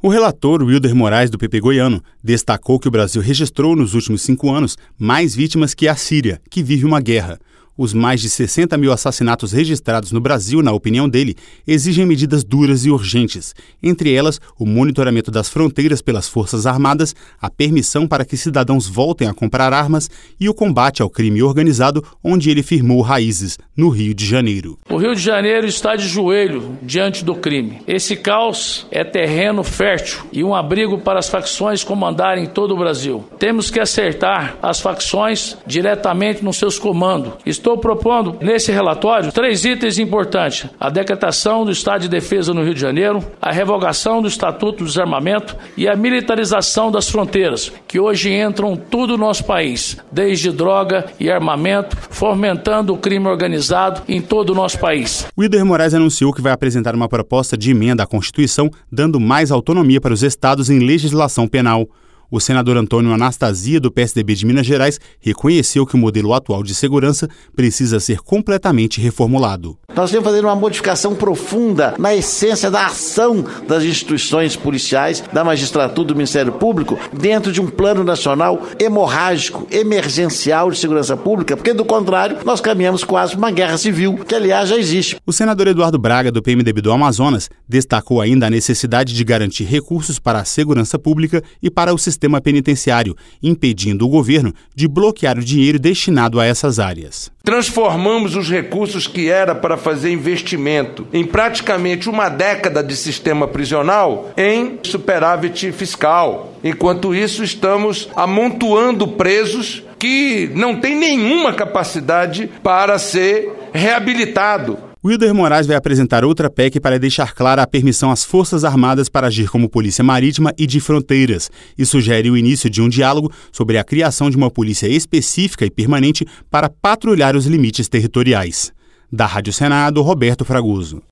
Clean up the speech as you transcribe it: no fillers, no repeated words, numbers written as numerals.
O relator Wilder Moraes, do PP goiano, destacou que o Brasil registrou nos últimos 5 anos mais vítimas que a Síria, que vive uma guerra. Os mais de 60 mil assassinatos registrados no Brasil, na opinião dele, exigem medidas duras e urgentes. Entre elas, o monitoramento das fronteiras pelas Forças Armadas, a permissão para que cidadãos voltem a comprar armas e o combate ao crime organizado, onde ele firmou raízes, no Rio de Janeiro. O Rio de Janeiro está de joelho diante do crime. Esse caos é terreno fértil e um abrigo para as facções comandarem todo o Brasil. Temos que acertar as facções diretamente nos seus comandos. Estou propondo, nesse relatório, 3 itens importantes: a decretação do Estado de Defesa no Rio de Janeiro, a revogação do Estatuto do Desarmamento e a militarização das fronteiras, que hoje entram tudo no nosso país, desde droga e armamento, fomentando o crime organizado em todo o nosso país. Wilder Moraes anunciou que vai apresentar uma proposta de emenda à Constituição, dando mais autonomia para os estados em legislação penal. O senador Antônio Anastasia, do PSDB de Minas Gerais, reconheceu que o modelo atual de segurança precisa ser completamente reformulado. Nós temos que fazer uma modificação profunda na essência da ação das instituições policiais, da magistratura, do Ministério Público, dentro de um plano nacional hemorrágico, emergencial de segurança pública, porque, do contrário, nós caminhamos quase uma guerra civil, que, aliás, já existe. O senador Eduardo Braga, do PMDB do Amazonas, destacou ainda a necessidade de garantir recursos para a segurança pública e para o sistema penitenciário, impedindo o governo de bloquear o dinheiro destinado a essas áreas. Transformamos os recursos que era para fazer investimento em praticamente uma década de sistema prisional em superávit fiscal. Enquanto isso, estamos amontoando presos que não têm nenhuma capacidade para ser reabilitado. Wilder Moraes vai apresentar outra PEC para deixar clara a permissão às Forças Armadas para agir como polícia marítima e de fronteiras e sugere o início de um diálogo sobre a criação de uma polícia específica e permanente para patrulhar os limites territoriais. Da Rádio Senado, Roberto Fragoso.